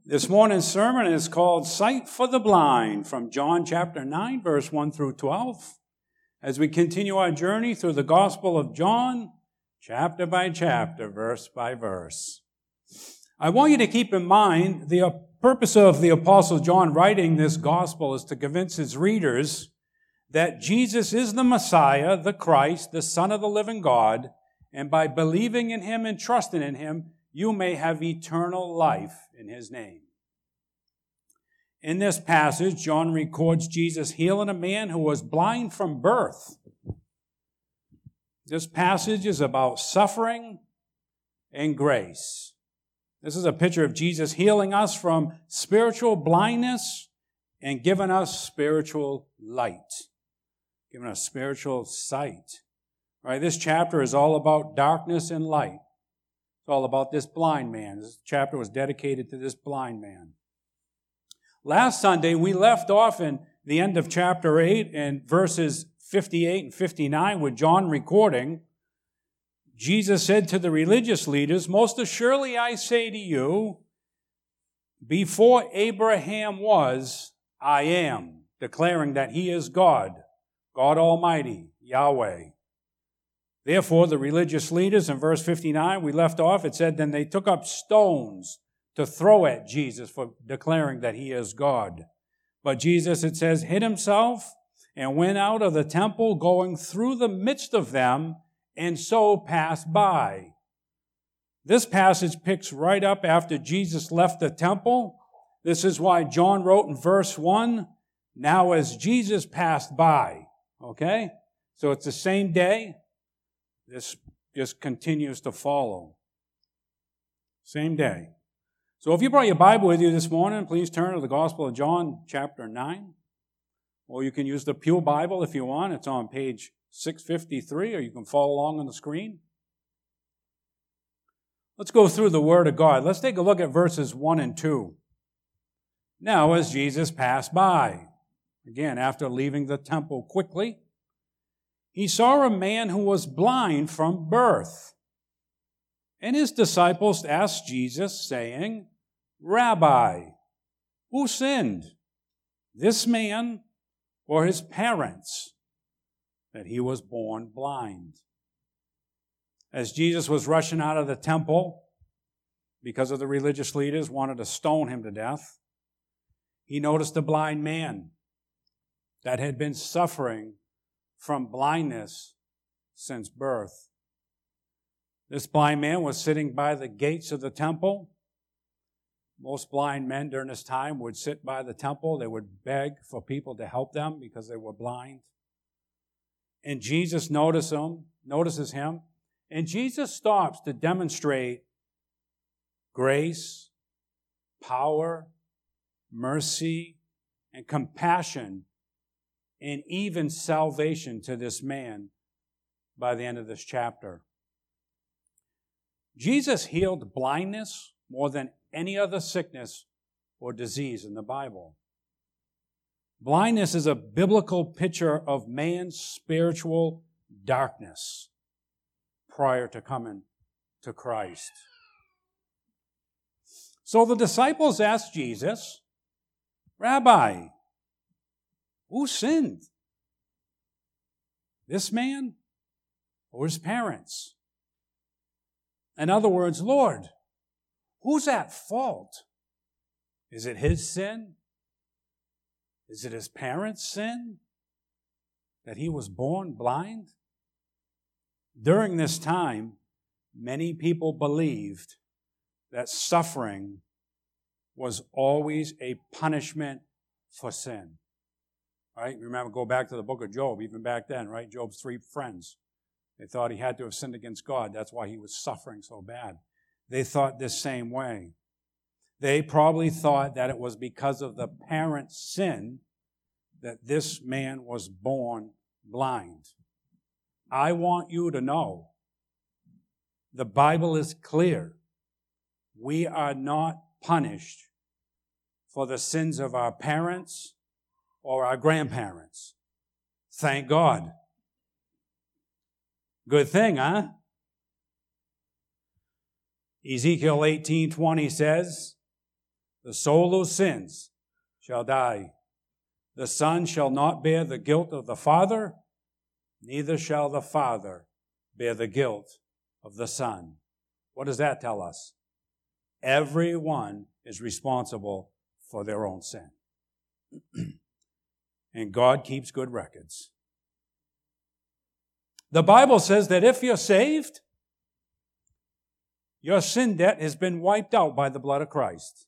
This morning's sermon is called Sight for the Blind from John chapter 9, verse 1 through 12. As we continue our journey through the Gospel of John, chapter by chapter, verse by verse. I want you to keep in mind the purpose of the Apostle John writing this Gospel is to convince his readers that Jesus is the Messiah, the Christ, the Son of the living God, and by believing in him and trusting in him, you may have eternal life in his name. In this passage, John records Jesus healing a man who was blind from birth. This passage is about suffering and grace. This is a picture of Jesus healing us from spiritual blindness and giving us spiritual light, giving us spiritual sight. All right, this chapter is all about darkness and light. It's all about this blind man. This chapter was dedicated to this blind man. Last Sunday, we left off in the end of chapter 8 and verses 58 and 59 with John recording. Jesus said to the religious leaders, "Most assuredly I say to you, before Abraham was, I am," declaring that he is God, God Almighty, Yahweh. Therefore, the religious leaders, in verse 59, we left off, it said, then they took up stones to throw at Jesus for declaring that he is God. But Jesus, it says, hid himself and went out of the temple, going through the midst of them, and so passed by. This passage picks right up after Jesus left the temple. This is why John wrote in verse 1, now as Jesus passed by. Okay? So it's the same day. This just continues to follow. Same day. So if you brought your Bible with you this morning, please turn to the Gospel of John, chapter 9. Or you can use the Pew Bible if you want. It's on page 653, or you can follow along on the screen. Let's go through the Word of God. Let's take a look at verses 1 and 2. Now, as Jesus passed by, again, after leaving the temple quickly, he saw a man who was blind from birth. And his disciples asked Jesus, saying, Rabbi, who sinned, this man or his parents, that he was born blind? As Jesus was rushing out of the temple, because of the religious leaders wanted to stone him to death, he noticed a blind man that had been suffering from blindness since birth. This blind man was sitting by the gates of the temple. Most blind men during this time would sit by the temple. They would beg for people to help them because they were blind. And Jesus notices him, and Jesus stops to demonstrate grace, power, mercy, and compassion, and even salvation to this man by the end of this chapter. Jesus healed blindness more than any other sickness or disease in the Bible. Blindness is a biblical picture of man's spiritual darkness prior to coming to Christ. So the disciples asked Jesus, Rabbi, who sinned? This man or his parents? In other words, Lord, who's at fault? Is it his sin? Is it his parents' sin that he was born blind? During this time, many people believed that suffering was always a punishment for sin. Right? Remember, go back to the book of Job, even back then, right? Job's 3 friends. They thought he had to have sinned against God. That's why he was suffering so bad. They thought this same way. They probably thought that it was because of the parents' sin that this man was born blind. I want you to know, the Bible is clear. We are not punished for the sins of our parents or our grandparents. Thank God. Good thing, huh? Ezekiel 18:20 says, The soul who sins shall die. The Son shall not bear the guilt of the Father, neither shall the Father bear the guilt of the Son. What does that tell us? Everyone is responsible for their own sin. And God keeps good records. The Bible says that if you're saved, your sin debt has been wiped out by the blood of Christ.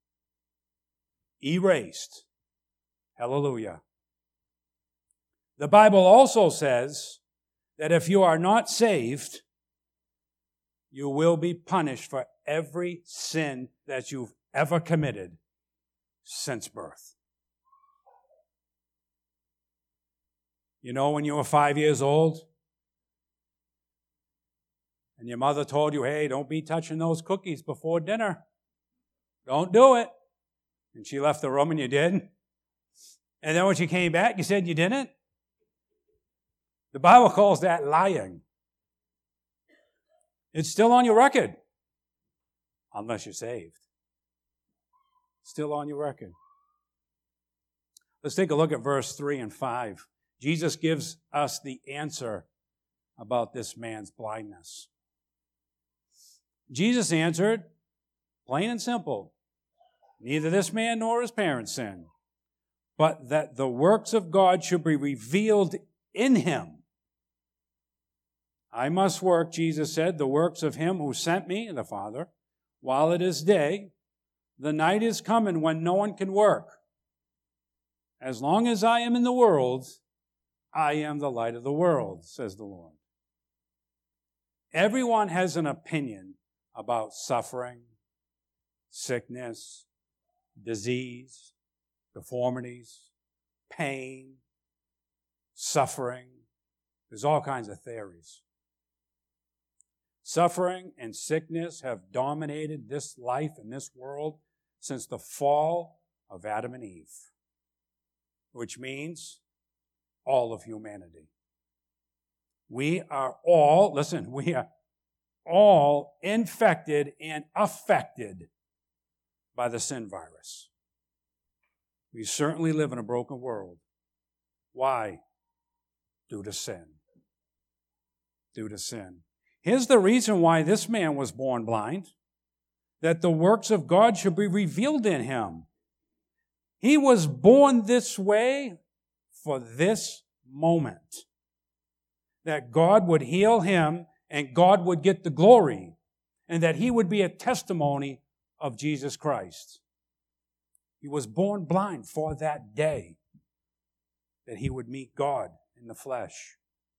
Erased. Hallelujah. The Bible also says that if you are not saved, you will be punished for every sin that you've ever committed since birth. You know, when you were 5 years old, and your mother told you, hey, don't be touching those cookies before dinner. Don't do it. And she left the room and you did. And then when she came back, you said you didn't. The Bible calls that lying. It's still on your record. Unless you're saved. Still on your record. Let's take a look at verse 3 and 5. Jesus gives us the answer about this man's blindness. Jesus answered, plain and simple, neither this man nor his parents sinned, but that the works of God should be revealed in him. I must work, Jesus said, the works of him who sent me, the Father, while it is day. The night is coming when no one can work. As long as I am in the world, I am the light of the world, says the Lord. Everyone has an opinion about suffering, sickness, disease, deformities, pain, suffering. There's all kinds of theories. Suffering and sickness have dominated this life and this world since the fall of Adam and Eve, which means all of humanity. We are all infected and affected by the sin virus. We certainly live in a broken world. Why? Due to sin. Due to sin. Here's the reason why this man was born blind, that the works of God should be revealed in him. He was born this way for this moment, that God would heal him and God would get the glory, and that he would be a testimony of Jesus Christ. He was born blind for that day, that he would meet God in the flesh.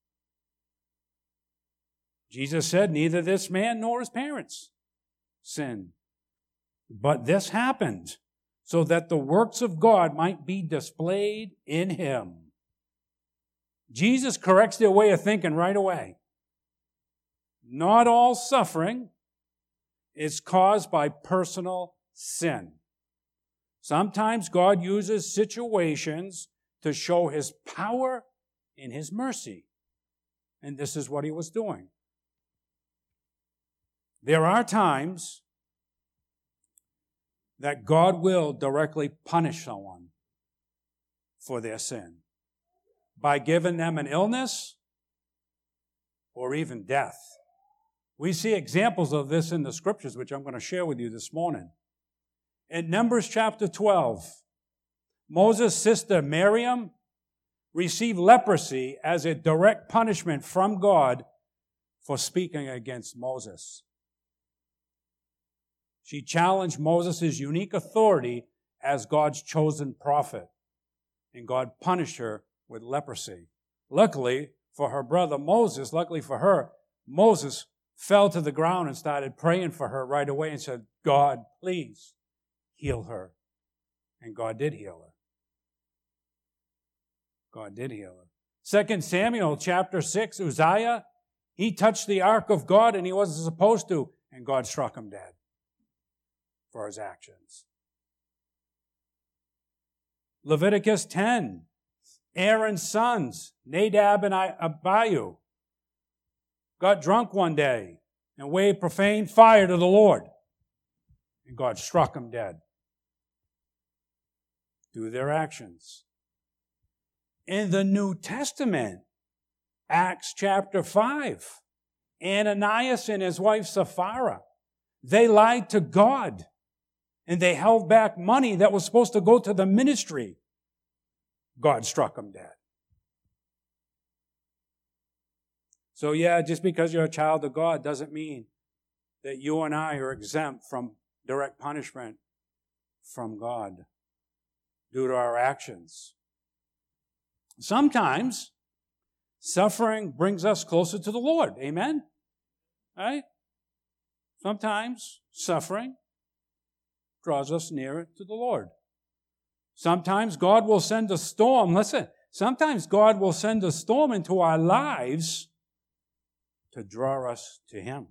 Jesus said, neither this man nor his parents sinned. But this happened so that the works of God might be displayed in him. Jesus corrects their way of thinking right away. Not all suffering is caused by personal sin. Sometimes God uses situations to show his power and his mercy. And this is what he was doing. There are times that God will directly punish someone for their sin by giving them an illness or even death. We see examples of this in the scriptures, which I'm going to share with you this morning. In Numbers chapter 12, Moses' sister Miriam received leprosy as a direct punishment from God for speaking against Moses. She challenged Moses' unique authority as God's chosen prophet, and God punished her with leprosy. Luckily for her brother Moses, luckily for her, Moses fell to the ground and started praying for her right away and said, God, please heal her. And God did heal her. God did heal her. 2 Samuel chapter 6, Uzziah, he touched the ark of God and he wasn't supposed to, and God struck him dead for his actions. Leviticus 10, Aaron's sons, Nadab and Abihu, got drunk one day and waved profane fire to the Lord. And God struck them dead through their actions. In the New Testament, Acts chapter 5, Ananias and his wife Sapphira, they lied to God and they held back money that was supposed to go to the ministry. God struck them dead. So yeah, just because you're a child of God doesn't mean that you and I are exempt from direct punishment from God due to our actions. Sometimes suffering brings us closer to the Lord. Amen? Right? Sometimes suffering draws us nearer to the Lord. Sometimes God will send a storm. Listen, sometimes God will send a storm into our lives to draw us to Him.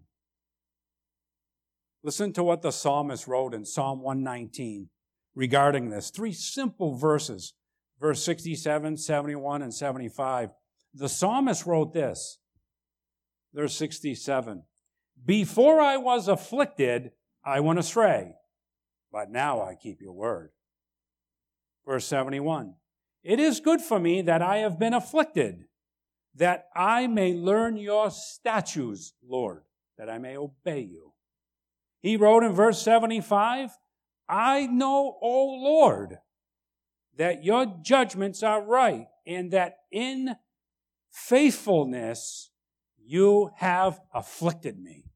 Listen to what the psalmist wrote in Psalm 119 regarding this. 3 simple verses, verse 67, 71, and 75. The psalmist wrote this, verse 67. Before I was afflicted, I went astray, but now I keep your word. Verse 71. It is good for me that I have been afflicted, that I may learn your statutes, Lord, that I may obey you. He wrote in verse 75, I know, O Lord, that your judgments are right, and that in faithfulness you have afflicted me.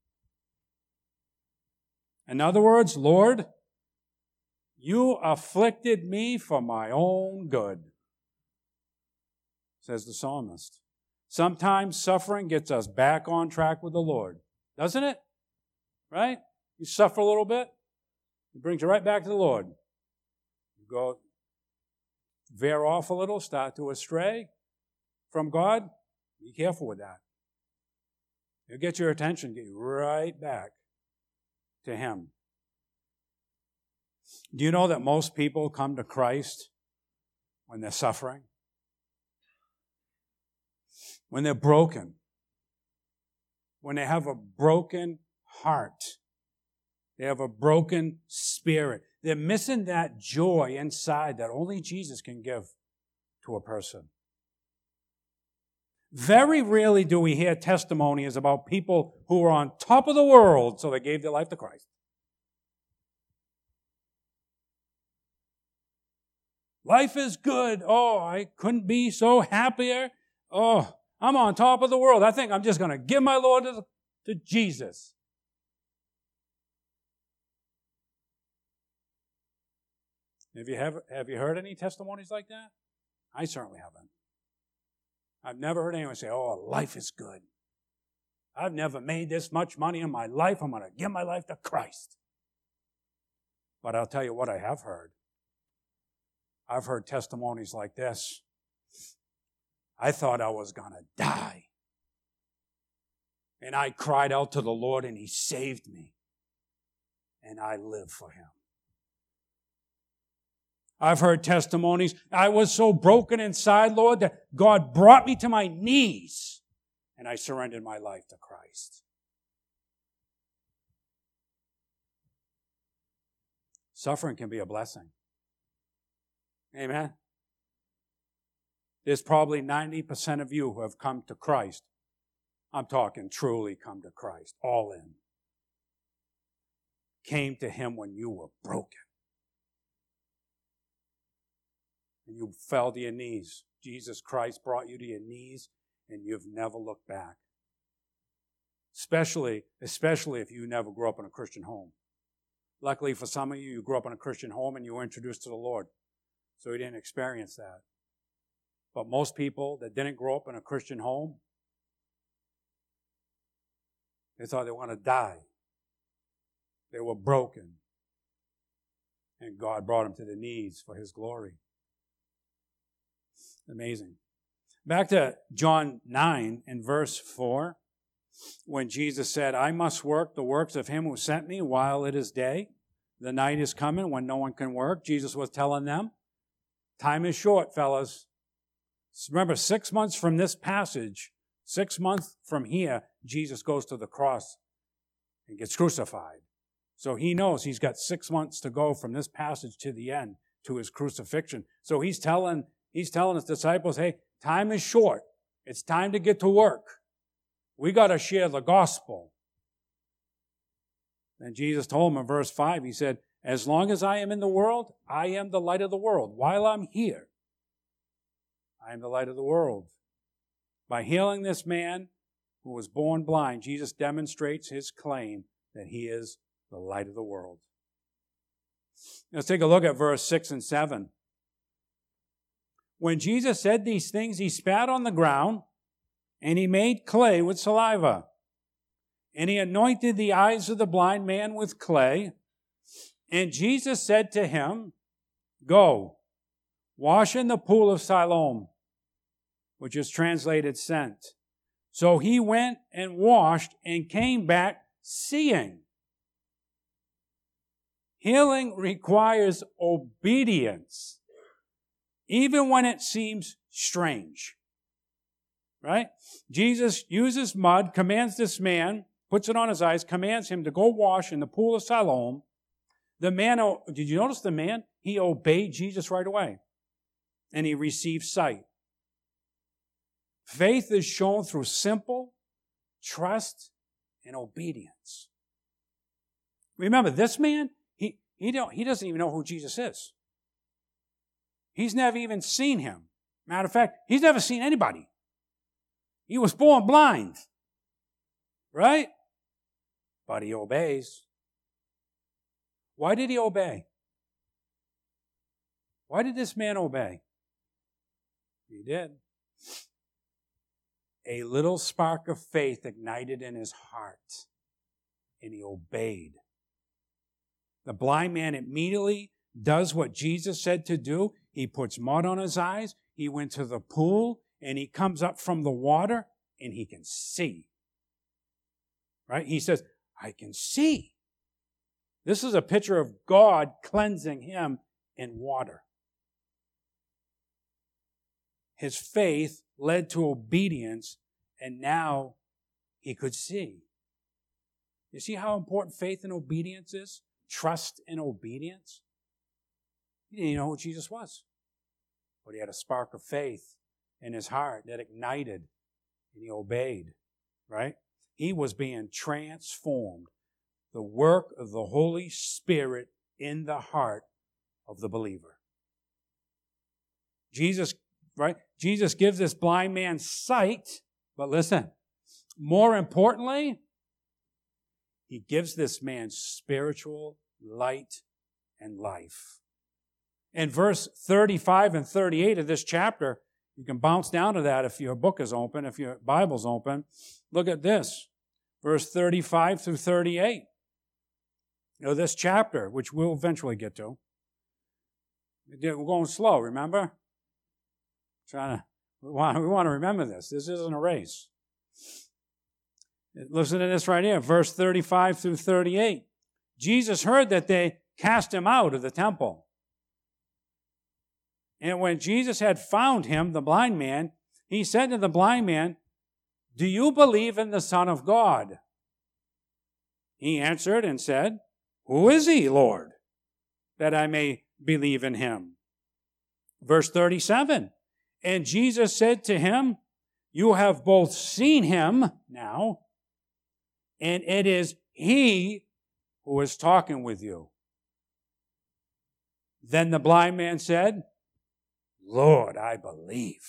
In other words, Lord, you afflicted me for my own good, says the psalmist. Sometimes suffering gets us back on track with the Lord, doesn't it? Right? You suffer a little bit, it brings you right back to the Lord. You go veer off a little, start to astray from God, be careful with that. It'll get your attention, get you right back to Him. Do you know that most people come to Christ when they're suffering? When they're broken. When they have a broken heart. They have a broken spirit. They're missing that joy inside that only Jesus can give to a person. Very rarely do we hear testimonies about people who are on top of the world, so they gave their life to Christ. Life is good. Oh, I couldn't be so happier. Oh, I'm on top of the world. I think I'm just going to give my Lord to Jesus. Have you heard any testimonies like that? I certainly haven't. I've never heard anyone say, oh, life is good. I've never made this much money in my life. I'm going to give my life to Christ. But I'll tell you what I have heard. I've heard testimonies like this. I thought I was going to die. And I cried out to the Lord and He saved me. And I live for Him. I've heard testimonies. I was so broken inside, Lord, that God brought me to my knees and I surrendered my life to Christ. Suffering can be a blessing. Amen. There's probably 90% of you who have come to Christ. I'm talking truly come to Christ, all in. Came to Him when you were broken. And you fell to your knees. Jesus Christ brought you to your knees, and you've never looked back. Especially if you never grew up in a Christian home. Luckily for some of you, you grew up in a Christian home and you were introduced to the Lord. So you didn't experience that. But most people that didn't grow up in a Christian home, they thought they want to die. They were broken. And God brought them to their knees for His glory. Amazing. Back to John 9 in verse 4, when Jesus said, I must work the works of Him who sent me while it is day. The night is coming when no one can work. Jesus was telling them, time is short, fellas. Remember, 6 months from this passage, 6 months from here, Jesus goes to the cross and gets crucified. So He knows He's got 6 months to go from this passage to the end to his crucifixion. So he's telling his disciples, hey, time is short. It's time to get to work. We got to share the gospel. And Jesus told him in verse 5, he said, as long as I am in the world, I am the light of the world. While I'm here, I am the light of the world. By healing this man who was born blind, Jesus demonstrates his claim that he is the light of the world. Let's take a look at verse 6 and 7. When Jesus said these things, he spat on the ground, and he made clay with saliva. And he anointed the eyes of the blind man with clay. And Jesus said to him, go, wash in the pool of Siloam, which is translated sent. So he went and washed and came back seeing. Healing requires obedience, even when it seems strange. Right? Jesus uses mud, commands this man, puts it on his eyes, commands him to go wash in the pool of Siloam. The man, did you notice the man? He obeyed Jesus right away. And he received sight. Faith is shown through simple trust and obedience. Remember, this man, he doesn't even know who Jesus is. He's never even seen him. Matter of fact, he's never seen anybody. He was born blind. Right? But he obeys. Why did he obey? Why did this man obey? He did. A little spark of faith ignited in his heart, and he obeyed. The blind man immediately does what Jesus said to do. He puts mud on his eyes. He went to the pool, and he comes up from the water, and he can see. Right? He says, I can see. This is a picture of God cleansing him in water. His faith led to obedience, and now he could see. You see how important faith and obedience is? Trust and obedience. He didn't even know who Jesus was. But he had a spark of faith in his heart that ignited, and he obeyed. Right? He was being transformed. The work of the Holy Spirit in the heart of the believer. Jesus gives this blind man sight, but listen, more importantly, he gives this man spiritual light and life. In verse 35 and 38 of this chapter, you can bounce down to that if your book is open, if your Bible's open. Look at this, verse 35 through 38. This chapter, which we'll eventually get to. We're going slow, remember? We want to remember this. This isn't a race. Listen to this right here, verse 35 through 38. Jesus heard that they cast him out of the temple. And when Jesus had found him, the blind man, he said to the blind man, do you believe in the Son of God? He answered and said, who is he, Lord, that I may believe in him? Verse 37, and Jesus said to him, you have both seen him now, and it is he who is talking with you. Then the blind man said, Lord, I believe.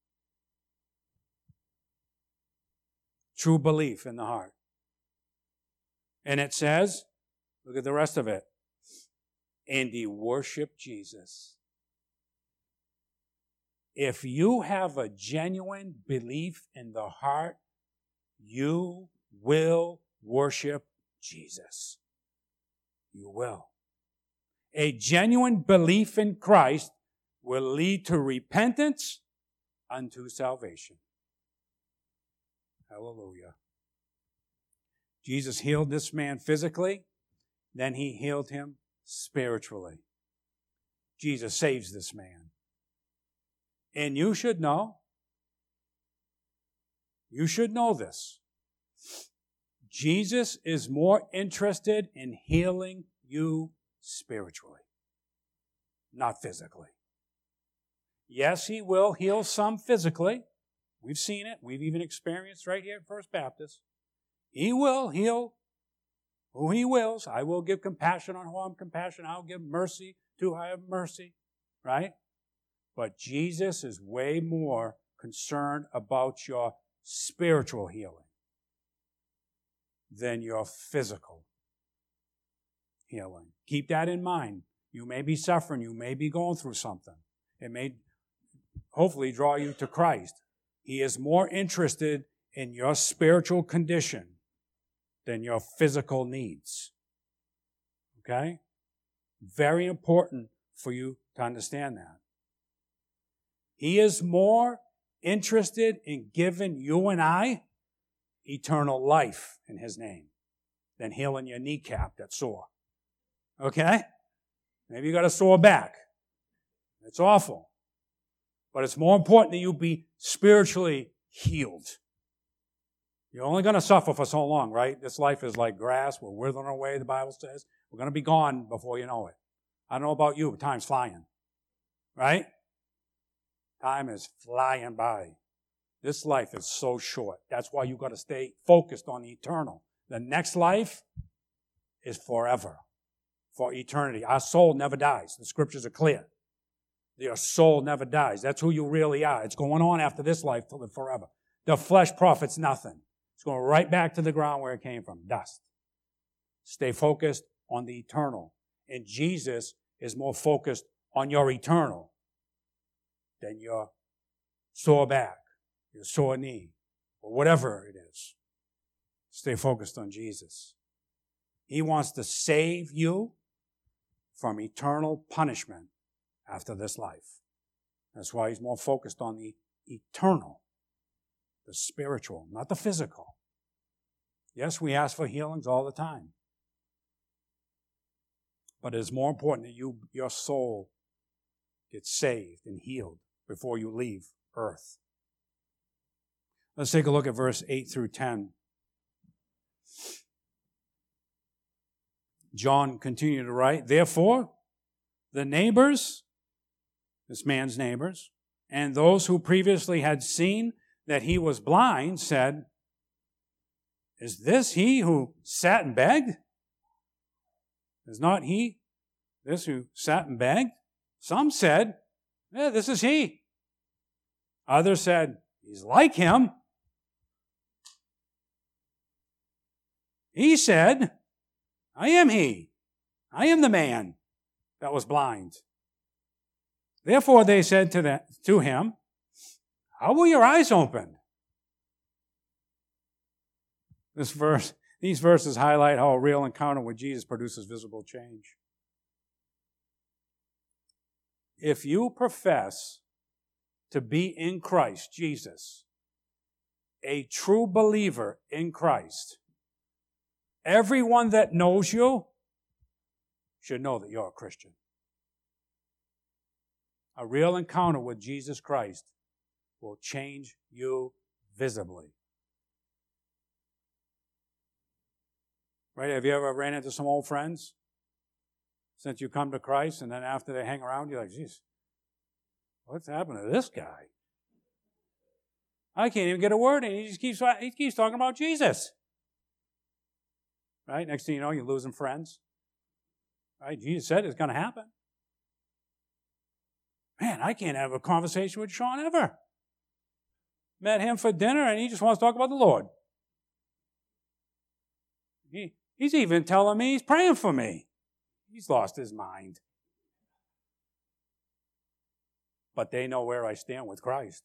True belief in the heart. And it says, look at the rest of it. And he worshiped Jesus. If you have a genuine belief in the heart, you will worship Jesus. You will. A genuine belief in Christ will lead to repentance unto salvation. Hallelujah. Jesus healed this man physically, then he healed him spiritually. Jesus saves this man. And you should know this. Jesus is more interested in healing you spiritually. not physically. Yes, He will heal some physically. We've seen it. We've even experienced right here at First Baptist. He will heal who He wills. I will give compassion on whom I'm compassionate. I'll give mercy to whom I have mercy. Right? But Jesus is way more concerned about your spiritual healing than your physical healing. Keep that in mind. You may be suffering. You may be going through something. It may hopefully draw you to Christ. He is more interested in your spiritual condition than your physical needs. Okay? Very important for you to understand that. He is more interested in giving you and I eternal life in His name than healing your kneecap that's sore. Okay? Maybe you got a sore back. It's awful. But it's more important that you be spiritually healed. You're only going to suffer for so long, right? This life is like grass. We're withering away, the Bible says. We're going to be gone before you know it. I don't know about you, but time's flying. Right? Time is flying by. This life is so short. That's why you got to stay focused on the eternal. The next life is forever. For eternity. Our soul never dies. The scriptures are clear. Your soul never dies. That's who you really are. It's going on after this life till forever. The flesh profits nothing. It's going right back to the ground where it came from, dust. Stay focused on the eternal. And Jesus is more focused on your eternal than your sore back, your sore knee, or whatever it is. Stay focused on Jesus. He wants to save you from eternal punishment after this life. That's why He's more focused on the eternal, the spiritual, not the physical. Yes, we ask for healings all the time. But it is more important that your soul gets saved and healed before you leave earth. Let's take a look at verse 8 through 10. John continued to write, "Therefore, the neighbors," this man's neighbors, "and those who previously had seen that he was blind said, 'Is this he who sat and begged? Is not he this who sat and begged?' Some said, 'Yeah, this is he.' Others said, 'He's like him.' He said, 'I am he. I am the man that was blind.' Therefore they said to him, 'How were your eyes opened?'" These verses highlight how a real encounter with Jesus produces visible change. If you profess to be in Christ Jesus, a true believer in Christ, everyone that knows you should know that you're a Christian. A real encounter with Jesus Christ will change you visibly. Right? Have you ever ran into some old friends since you come to Christ, and then after they hang around, you're like, geez, what's happened to this guy? I can't even get a word in. He keeps talking about Jesus. Right? Next thing you know, you're losing friends. Right? Jesus said it's going to happen. Man, I can't have a conversation with Sean ever. Met him for dinner, and he just wants to talk about the Lord. He's even telling me he's praying for me. He's lost his mind. But they know where I stand with Christ.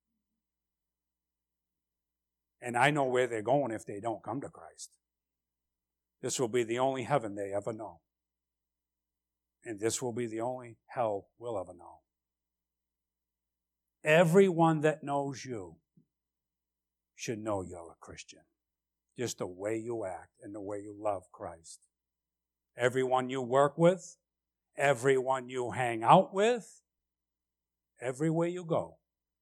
And I know where they're going if they don't come to Christ. This will be the only heaven they ever know. And this will be the only hell we'll ever know. Everyone that knows you should know you're a Christian. Just the way you act and the way you love Christ. Everyone you work with, everyone you hang out with, everywhere you go.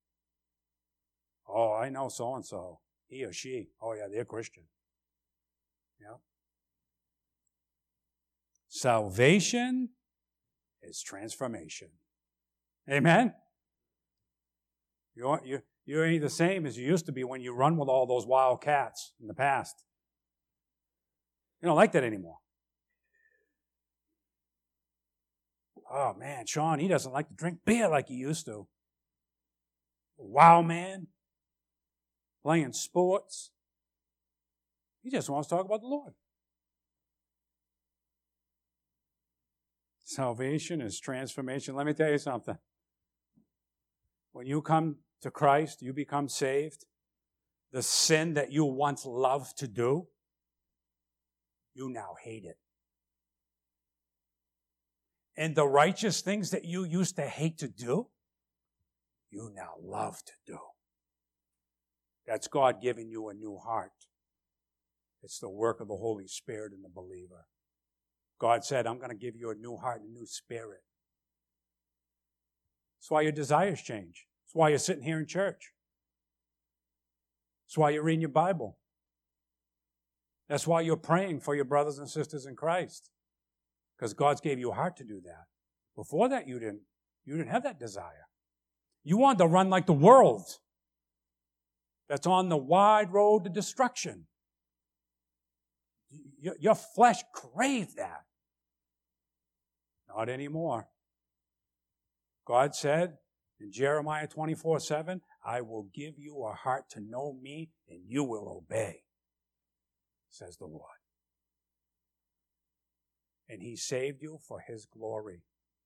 Oh, I know so-and-so. He or she. Oh, yeah, they're Christian. Yeah. Salvation is transformation. Amen? You ain't the same as you used to be when you run with all those wild cats in the past. You don't like that anymore. Oh, man, Sean, he doesn't like to drink beer like he used to. Wow, man. Playing sports. He just wants to talk about the Lord. Salvation is transformation. Let me tell you something. When you come to Christ, you become saved. The sin that you once loved to do, you now hate it. And the righteous things that you used to hate to do, you now love to do. That's God giving you a new heart. It's the work of the Holy Spirit in the believer. God said, I'm going to give you a new heart and a new spirit. That's why your desires change. That's why you're sitting here in church. That's why you're reading your Bible. That's why you're praying for your brothers and sisters in Christ. Because God gave you a heart to do that. Before that, you didn't have that desire. You wanted to run like the world that's on the wide road to destruction. Your flesh craved that. Not anymore. God said in Jeremiah 24:7, I will give you a heart to know me and you will obey, says the Lord. And He saved you for His glory.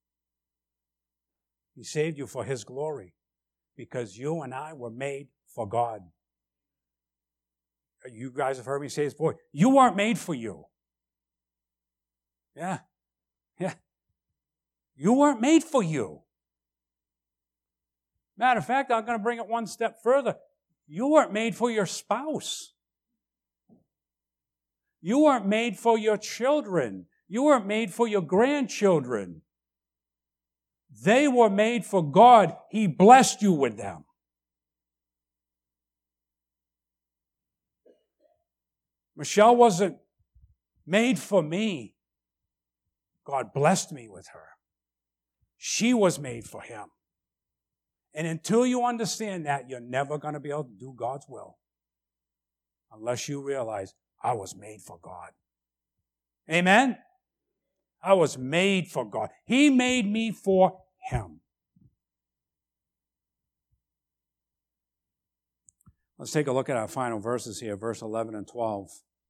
He saved you for His glory because you and I were made for God. You guys have heard me say this before. You weren't made for you. Yeah. You weren't made for you. Matter of fact, I'm going to bring it one step further. You weren't made for your spouse. You weren't made for your children. You weren't made for your grandchildren. They were made for God. He blessed you with them. Michelle wasn't made for me. God blessed me with her. She was made for Him. And until you understand that, you're never going to be able to do God's will. Unless you realize, I was made for God. Amen? I was made for God. He made me for Him. Let's take a look at our final verses here, verse 11 and 12.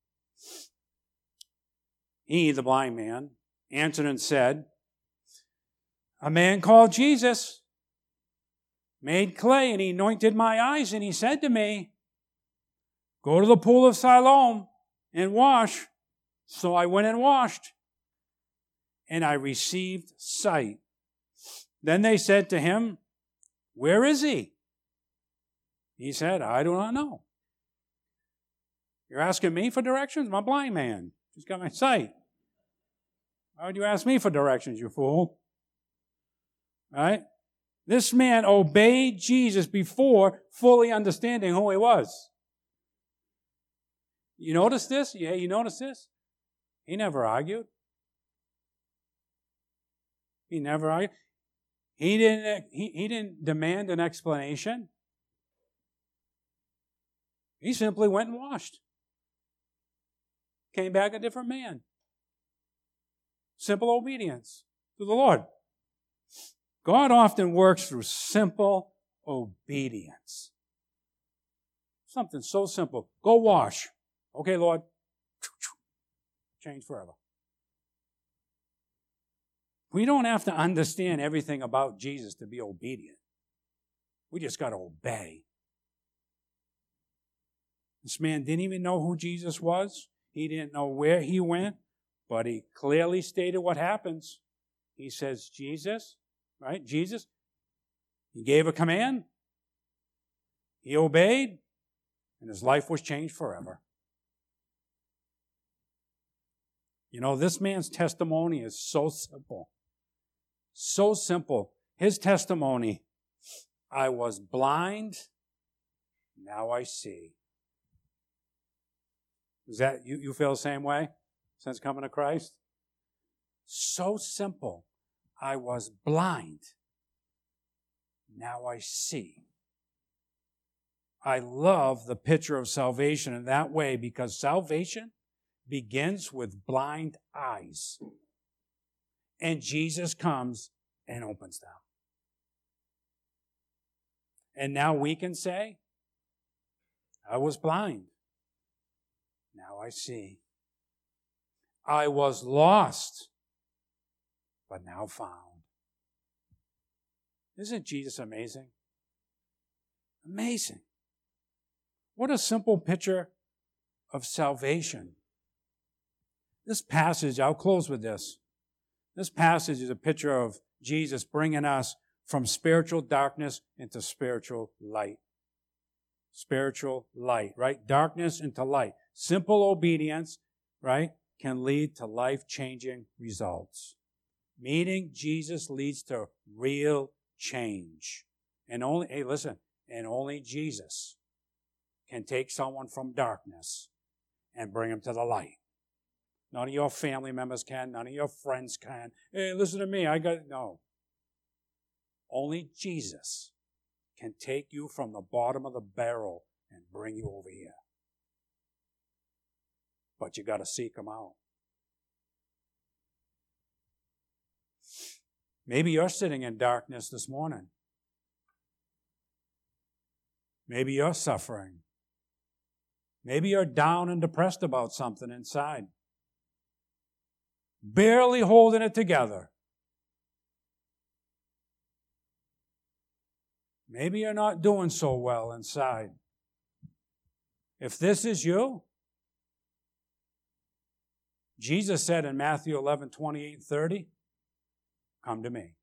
He, the blind man, answered and said, a man called Jesus made clay and he anointed my eyes, and he said to me, go to the pool of Siloam and wash. So I went and washed, and I received sight. Then they said to him, where is he? He said, I do not know. You're asking me for directions? I'm a blind man. Just got my sight. Why would you ask me for directions, you fool? Right? This man obeyed Jesus before fully understanding who He was. You notice this? Yeah, you notice this? He never argued. He never argued. He didn't demand an explanation. He simply went and washed. Came back a different man. Simple obedience to the Lord. God often works through simple obedience. Something so simple. Go wash. Okay, Lord. Change forever. We don't have to understand everything about Jesus to be obedient. We just got to obey. This man didn't even know who Jesus was. He didn't know where He went, but he clearly stated what happens. He says, Jesus, right? Jesus, He gave a command. He obeyed, and his life was changed forever. You know, this man's testimony is so simple. So simple. His testimony, I was blind, now I see. Is that, you feel the same way since coming to Christ? So simple. I was blind. Now I see. I love the picture of salvation in that way because salvation begins with blind eyes. And Jesus comes and opens them. And now we can say, I was blind. Now I see. I was lost, but now found. Isn't Jesus amazing? Amazing. What a simple picture of salvation. This passage, I'll close with this. This passage is a picture of Jesus bringing us from spiritual darkness into spiritual light. Spiritual light, right? Darkness into light. Simple obedience, right, can lead to life-changing results. Meeting Jesus leads to real change. And only Jesus can take someone from darkness and bring them to the light. None of your family members can. None of your friends can. Hey, listen to me. No. Only Jesus can take you from the bottom of the barrel and bring you over here. But you got to seek him out. Maybe you're sitting in darkness this morning. Maybe you're suffering. Maybe you're down and depressed about something inside. Barely holding it together. Maybe you're not doing so well inside. If this is you, Jesus said in Matthew 11:28-30, come to me.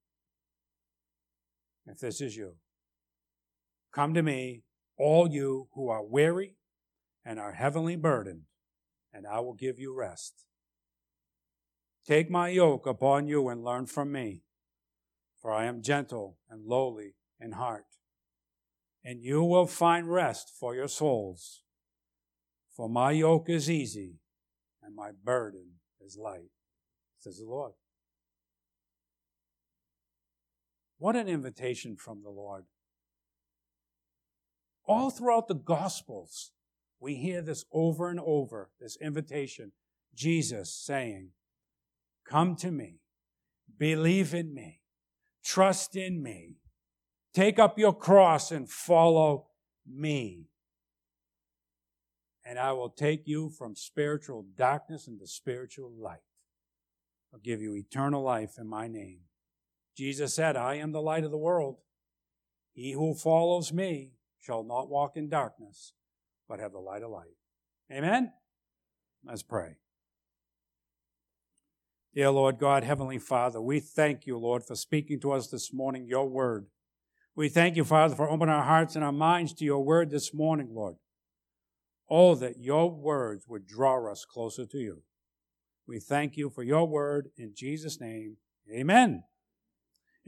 If this is you, come to me, all you who are weary and are heavily burdened, and I will give you rest. Take my yoke upon you and learn from me, for I am gentle and lowly in heart, and you will find rest for your souls. For my yoke is easy and my burden is light, says the Lord. What an invitation from the Lord. All throughout the Gospels, we hear this over and over, this invitation. Jesus saying, come to me, believe in me, trust in me, take up your cross and follow me. And I will take you from spiritual darkness into spiritual light. I'll give you eternal life in my name. Jesus said, I am the light of the world. He who follows me shall not walk in darkness, but have the light of light. Amen? Let's pray. Dear Lord God, Heavenly Father, we thank you, Lord, for speaking to us this morning, your word. We thank you, Father, for opening our hearts and our minds to your word this morning, Lord. Oh, that your words would draw us closer to you. We thank you for your word in Jesus' name. Amen.